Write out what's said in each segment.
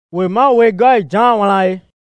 we ma we go John wala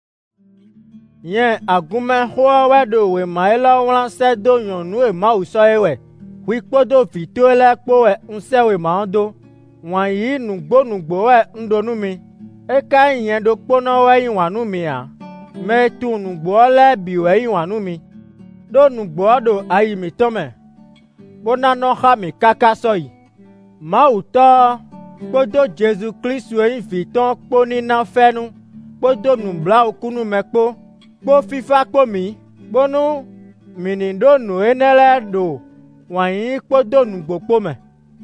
yen agume ho we do we ma elo wala se do yonu e ma uso ewe wi podo fito ele po e nse we ma do wan yi nugbo e ndonu mi e ka yen do pono we yin wanu mi a me tu nugbo le bi we yin wanu mi do nugbo do ayi mi to me bona no ha mi kaka so yi ma uto podo Jesu Kristu yin fiton po ni na fenu podo nubla okunu me po fifa po mi bonu minindo nu enele do wanyi podo nugbo po me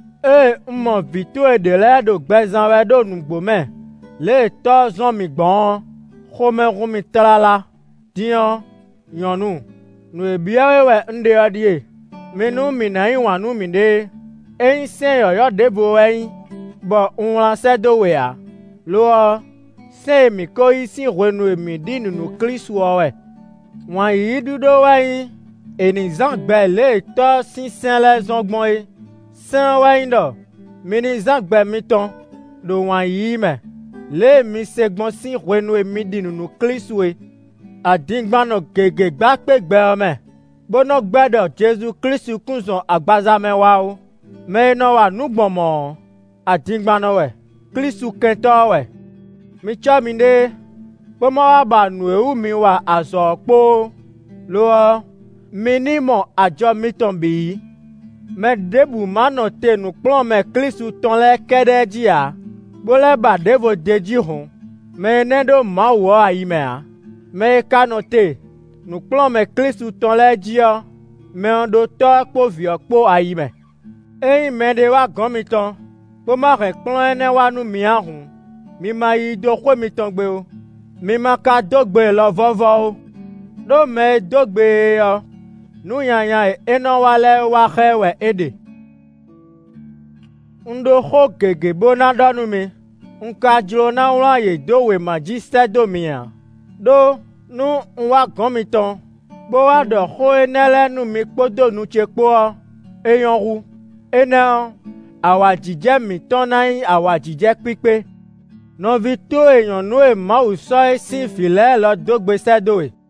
mo vito edele do gbezan we do nugbo me le to zon mi gbon khome rumi trala dion yonu nu ebiawe we nde adie menu minayi wanu mi de eyin sen yoyo debo eyin bo unla se do we a lo se mi ko isi renu emi dinu nu Kristu we wan yi dudo we eni zan gbe le to sin sen le zongbon e sen we ndo mini zan gbe mi ton do wan yi me le mi segbon sin renu emi dinu nu Kristu we adingbano gege gba pe gbe me bono gbedo Jesu Kristu kunzon agbaza me wa o me no wa nugbomo adingbano we Kristu kento we mi cho mi de pomo wa ba nu ewu mi wa aso po lo minimo ajo mi ton bi me debu mano te nu plon me Kristu ton le kede ji a bole ba devo deji hon me nendo ma wo ayi me a me kanote nu plon me Kristu ton le ji o me ndo to po vi po ayi me me de wa gan mi ton po ma re plon ene wa nu mi ahun mi ma yi do ko mi ton gbe o mi ma ka dogbe lo vovo o do me dogbe o nu yanya eno wale wa hewe ede ndo ho gege bona donu mi nka jlo na wla ye do we magister do mi a do nu wa gan mi ton bo wa do ho enele nu mi podo nu chepo eyan ru ena awa jije mi ton na awa jije pipe no vi to èèyàn nu e ma uso e sin file lo dogbe sedo e